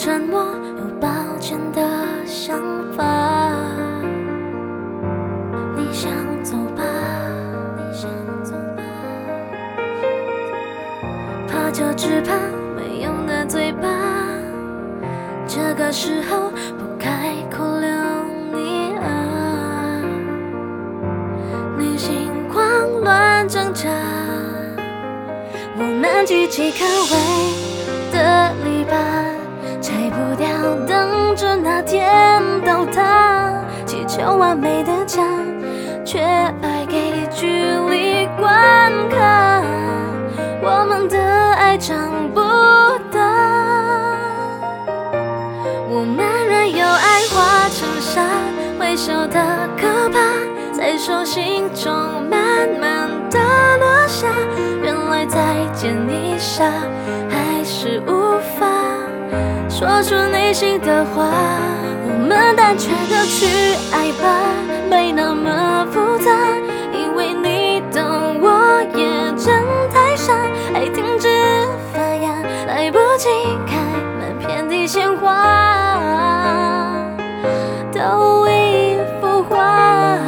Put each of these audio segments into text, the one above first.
沉默，有抱歉的想法。你想走吧，怕就只怕没用的嘴巴，这个时候不开口留你啊，内心慌乱挣扎。我们举起可畏的篱笆，拆不掉，等着那天倒塌。祈求完美的家，却败给距离关卡。我们的爱长不大，我们任由爱化成沙，微小的可怕，在手心中慢慢的落下。原来再见一下，还是无法说出内心的话。我们单纯的去爱吧，没那么复杂，因为你懂我也真太傻。爱停止发芽，来不及开满遍地鲜花，都已腐化。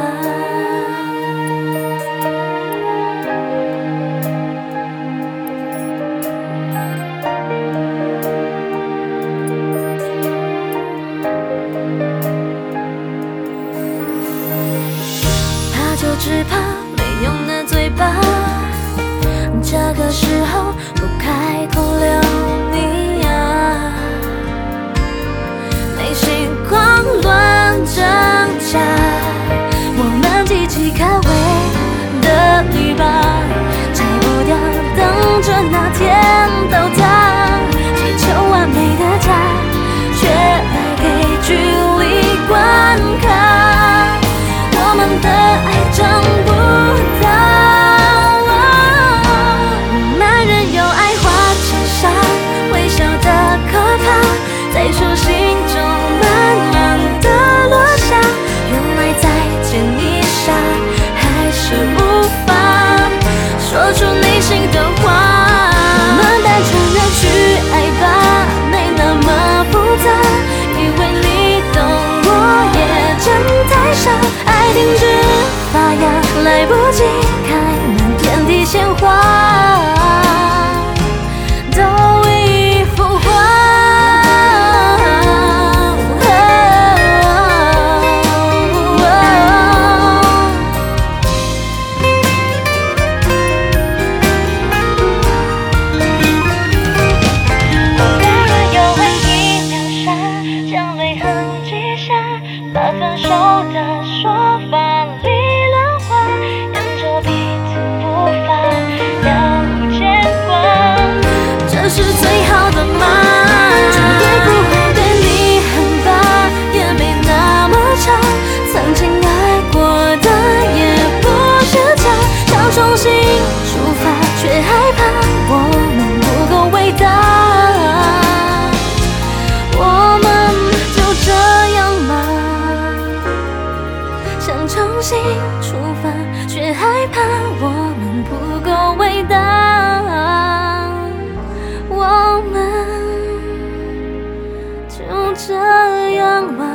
就只怕没用的嘴巴，这个时候不开口留你啊，内心狂乱挣扎。我们积极可畏的篱笆，拆不掉，等着那天倒塌。祈求完美的家，却败给距离关卡。我们的爱长不大，我们任由爱化成沙，微小的可怕，在手心中慢慢的落下。原来再见一下，还是无法说出内心的话。我们单纯的去爱吧，没那么复杂，因为你懂我也真太傻。爱停止发芽，来不及开满遍地鲜花，都已腐化。我们任由回忆秒杀，将泪痕记下，把分手的说法理论化，沿着彼此步伐了无牵挂。这是最好的吗？绝对不会对你很吧，也没那么差。曾经爱过的也不是假，想重新出发，却害怕我们不够伟大。我们就这样吗？想重新出发，却害怕我们不够伟大。我们就这样吗？